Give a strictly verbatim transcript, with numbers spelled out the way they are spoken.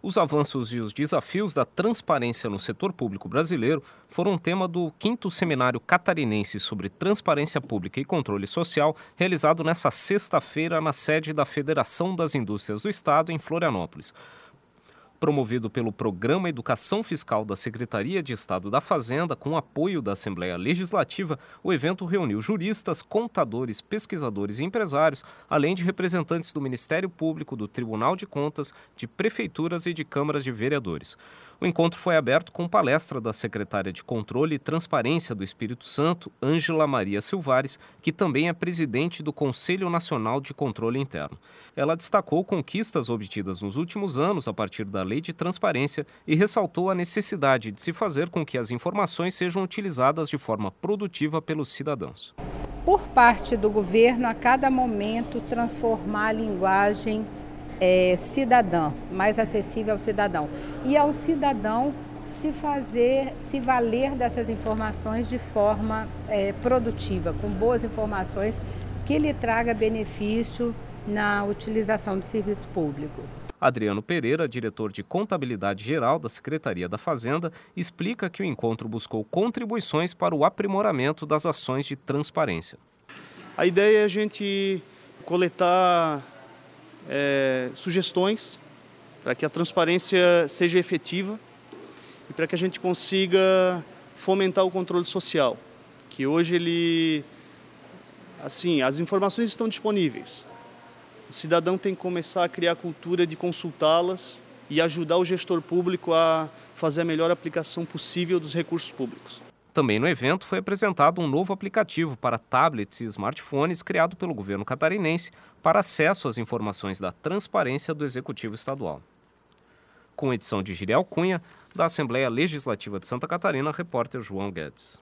Os avanços e os desafios da transparência no setor público brasileiro foram tema do quinto Seminário Catarinense sobre Transparência Pública e Controle Social, realizado nesta sexta-feira na sede da Federação das Indústrias do Estado, em Florianópolis. Promovido pelo Programa Educação Fiscal da Secretaria de Estado da Fazenda, com apoio da Assembleia Legislativa, o evento reuniu juristas, contadores, pesquisadores e empresários, além de representantes do Ministério Público, do Tribunal de Contas, de prefeituras e de câmaras de vereadores. O encontro foi aberto com palestra da secretária de Controle e Transparência do Espírito Santo, Ângela Maria Silvares, que também é presidente do Conselho Nacional de Controle Interno. Ela destacou conquistas obtidas nos últimos anos a partir da Lei de Transparência e ressaltou a necessidade de se fazer com que as informações sejam utilizadas de forma produtiva pelos cidadãos. Por parte do governo, a cada momento, transformar a linguagem É, cidadã, mais acessível ao cidadão. E ao cidadão se fazer, se valer dessas informações de forma é, produtiva, com boas informações que lhe traga benefício na utilização do serviço público. Adriano Pereira, diretor de Contabilidade Geral da Secretaria da Fazenda, explica que o encontro buscou contribuições para o aprimoramento das ações de transparência. A ideia é a gente coletar É, sugestões para que a transparência seja efetiva e para que a gente consiga fomentar o controle social, que hoje ele, assim, as informações estão disponíveis. O cidadão tem que começar a criar a cultura de consultá-las e ajudar o gestor público a fazer a melhor aplicação possível dos recursos públicos. Também no evento foi apresentado um novo aplicativo para tablets e smartphones criado pelo governo catarinense para acesso às informações da transparência do Executivo Estadual. Com edição de Giriel Cunha, da Assembleia Legislativa de Santa Catarina, repórter João Guedes.